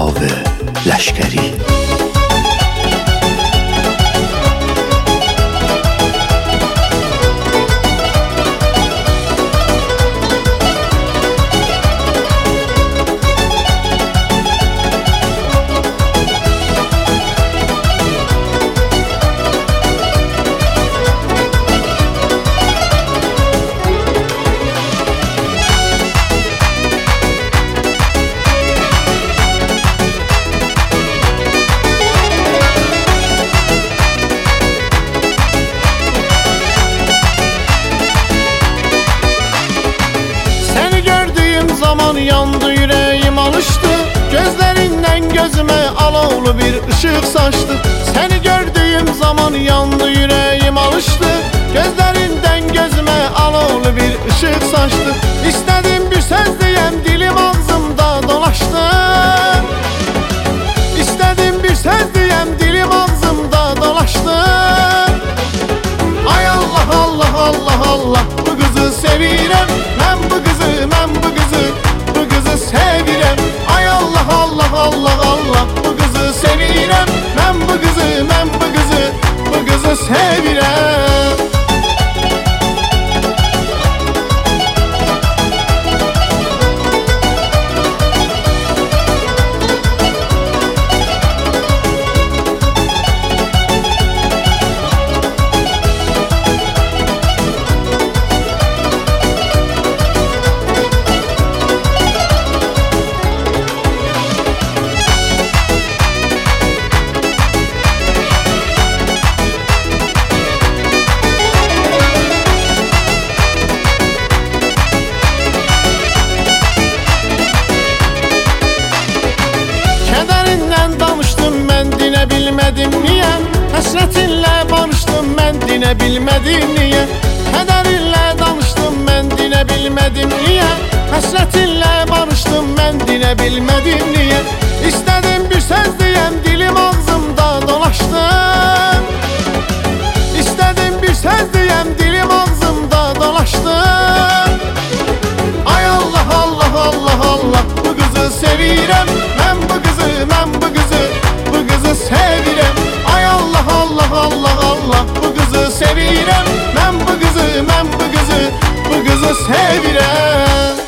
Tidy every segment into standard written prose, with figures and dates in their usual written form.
ve leşkeri. Zaman yandı, yüreğim alıştı. Gözlerinden gözüme alovlu bir ışık saçtı. Seni gördüğüm zaman yandı, yüreğim alıştı. Gözlerinden gözüme alovlu bir ışık saçtı. İstedim bir söz diyem, dilim ağzımda dolaştı. İstedim bir söz diyem, dilim ağzımda dolaştı. Ay Allah Allah Allah Allah, bu kızı sevirem. Ben bu kızı, ben bu kızı, bu kızı sevirem. Ay Allah Allah Allah Allah, bu kızı sevirem. Ben bu kızı, ben bu kızı, bu kızı sevirem. Bilmedim niye, hasretinle barıştım ben, dine bilmedim niye. Kederinle danıştım ben, dine bilmedim niye. Hasretinle barıştım ben, dine bilmedim niye. İstedim bir söz diyem, dilim ağzımda dolaştı. İstedim bir söz diyem, dilim ağzımda dolaştı. Ay Allah Allah Allah Allah, bu kızı sevirem. Ben bu kızı, ben bu kızı, bu kızı sevirem. Ay Allah Allah Allah Allah, bu kızı sevirem. Ben bu kızı, ben bu kızı, bu kızı sevirem.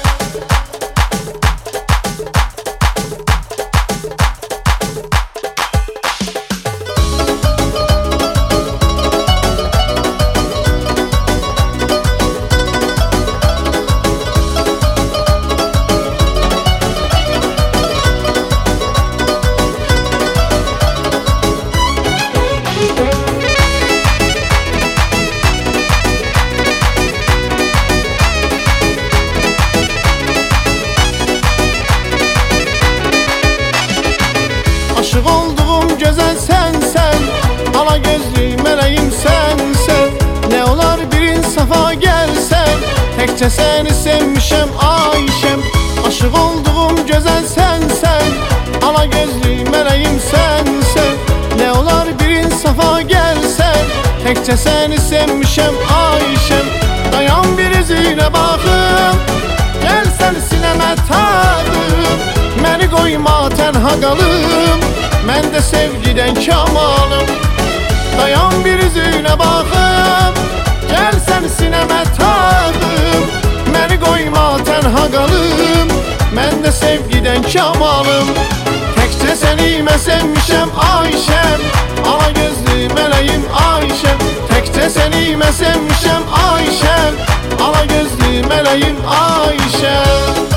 Aşık olduğum güzel sensen, ala gözlü meleğim sensen. Ne olar bir insafa gelsen, tekçe seni sevmişem Ayşem. Aşık olduğum güzel sensen, ala gözlü meleğim sensen. Ne olar bir insafa gelsen, tekçe seni sevmişem Ayşem. Dayan bir yüzüne bakım, gel sen sineme tadım. Beni koyma tenha kalım, mən de sevgiden kamalım. Dayan bir yüzüne bakım, gel sen sineme tadım. Beni koyma tenha kalım, mən de sevgiden kamalım. Tekçe seni mən sevmişem Ayşem, ala gözlü meleğim Ayşem. Tekçe seni mən sevmişem Ayşem, ala gözlü meleğim Ayşem.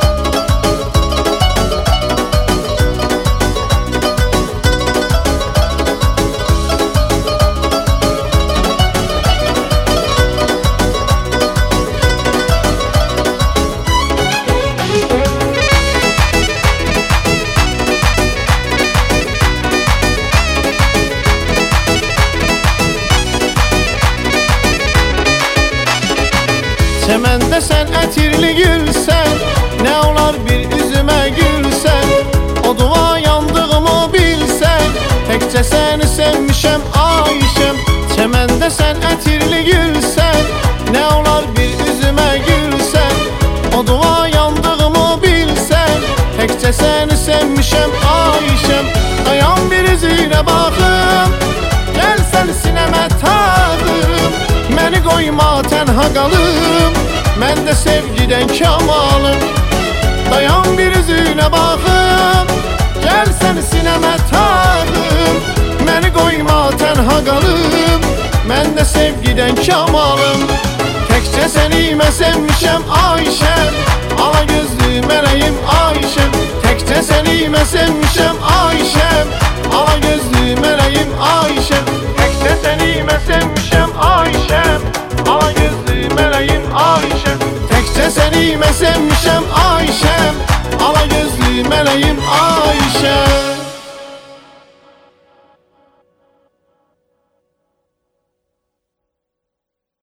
Çemende sen ətirli gülsən, ne olar bir üzüme gülsən. O dua yandığımı bilsən, tekçe seni sevmişem Ayşem. Çemende sen ətirli gülsən, ne olar bir üzüme gülsən. O dua yandığımı bilsən, tekçe seni sevmişem sevmişəm Ayşəm. Dayan bir üzünə baxım, gəl sən sinəmə tağım. Məni qoyma tənha qalım, məndə sevgidən kamalım. Dayan bir üzünə baxım, gəl sən sinəmə tağım. Məni qoyma tənha qalım, məndə sevgidən kamalım. Təkcə səni mən sevmişəm Ayşəm, ala gözlü mələyim Ayşəm. Təkcə səni mən sevmişəm Ayşəm, ala gözlü mələyim Ayşəm. Təkcə səni mən sevmişəm Ayşəm, ala gözlü mələyim Ayşəm. Təkcə səni mən sevmişəm Ayşəm, ala gözlü mələyim Ayşəm.